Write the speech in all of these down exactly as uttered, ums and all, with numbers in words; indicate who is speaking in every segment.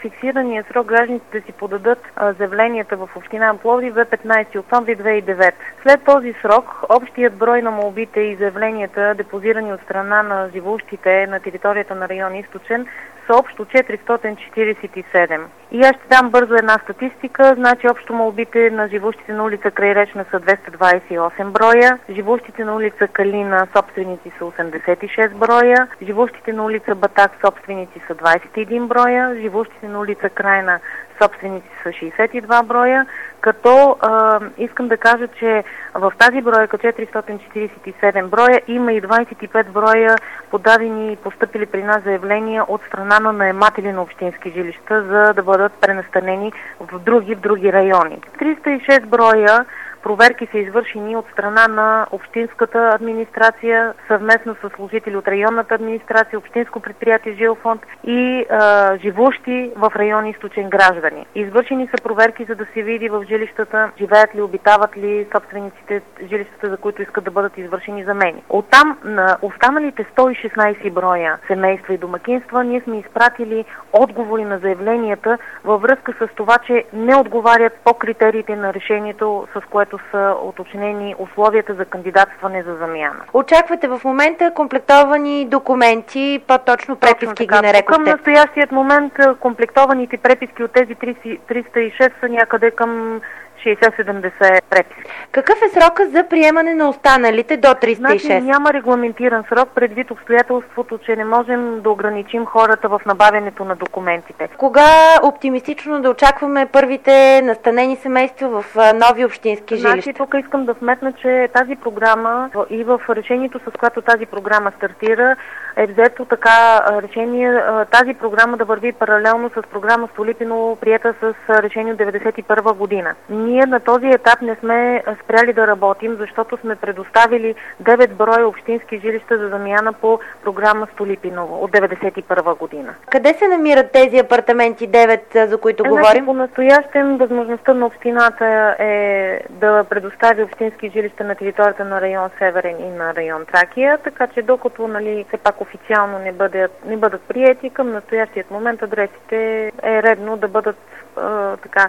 Speaker 1: фиксирания срок гражданите да си подадат а, заявленията в община Пловдив е петнайсети октомври две хиляди и девета. След този срок общият брой на молбите и заявленията, депозирани от страна на живущите на територията на район Източен, са общо четиристотин четирийсет и седем. И аз ще дам бързо една статистика. Значи общо молбите на живущите на улица Крайречна са двеста двайсет и осем броя, живущите на улица Калина собственици са осемдесет и шест броя, живущите на улица Батак собственици са двайсет и един броя, живущите на улица Крайна собственици са шейсет и два броя, като а, искам да кажа, че в тази бройка четиристотин четирийсет и седем броя има и двайсет и пет броя подадени и постъпили при нас заявления от страна на наематели на общински жилища, за да бъдат пренастанени в други, в други райони. триста и шест броя проверки са извършени от страна на общинската администрация, съвместно с служители от районната администрация, общинско предприятие Жилфонд и а, живущи в район Източен граждани. Извършени са проверки, за да се види в жилищата живеят ли, обитават ли собствениците жилищата, за които искат да бъдат извършени замени. Оттам на останалите сто и шестнайсет броя семейства и домакинства ние сме изпратили отговори на заявленията във връзка с това, че не отговарят по критериите на решението, с което са уточнени условията за кандидатстване за замяна.
Speaker 2: Очаквате в момента комплектовани документи, по-точно преписки ги нарекохте?
Speaker 1: Към настоящият момент комплектованите преписки от тези триста и шест са някъде към шейсет-седемдесет преписки.
Speaker 2: Какъв е срока за приемане на останалите до триста и шест?
Speaker 1: Значи няма регламентиран срок, предвид обстоятелството, че не можем да ограничим хората в набавянето на документите.
Speaker 2: Кога оптимистично да очакваме първите настанени семейства в нови общински жилища?
Speaker 1: Значи тук искам да вметна, че тази програма и в решението, с което тази програма стартира, е взето така решение тази програма да върви паралелно с програма Столипиново, приета с решение от деветдесет и първа година. Ние на този етап не сме спряли да работим, защото сме предоставили девет броя общински жилища за замяна по програма Столипиново от деветдесет и първа година.
Speaker 2: Къде се намират тези апартаменти девет, за които
Speaker 1: Значи,
Speaker 2: говорим?
Speaker 1: По настоящем възможността на общината е да предостави общински жилища на територията на район Северен и на район Тракия, така че докато нали, все пак официално не бъдат, не бъдат приети, към настоящият момент адресите е редно да бъдат а, така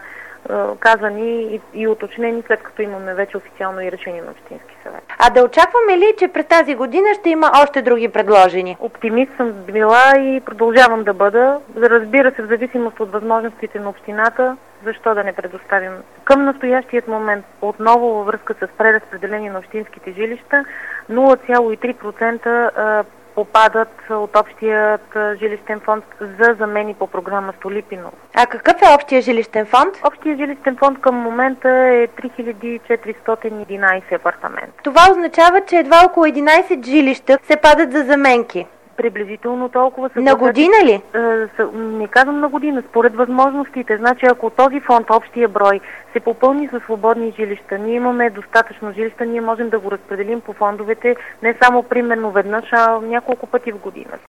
Speaker 1: казани и, и уточнени, след като имаме вече официално и решение на Общински съвет.
Speaker 2: А да очакваме ли, че през тази година ще има още други предложени?
Speaker 1: Оптимист съм била и продължавам да бъда. Разбира се, в зависимост от възможностите на общината, защо да не предоставим. Към настоящият момент, отново във връзка с преразпределение на общинските жилища, нула цяло и три процента попадат от общият жилищен фонд за замени по програма Столипиново.
Speaker 2: А какъв е общия жилищен фонд?
Speaker 1: Общият жилищен фонд към момента е три хиляди четиристотин и единайсет апартамента.
Speaker 2: Това означава, че едва около единайсет жилища се падат за заменки.
Speaker 1: Приблизително толкова са.
Speaker 2: На година ли?
Speaker 1: Не казвам на година, според възможностите. Значи, ако този фонд, общия брой, се попълни със свободни жилища, ние имаме достатъчно жилища, ние можем да го разпределим по фондовете не само примерно веднъж, а няколко пъти в година.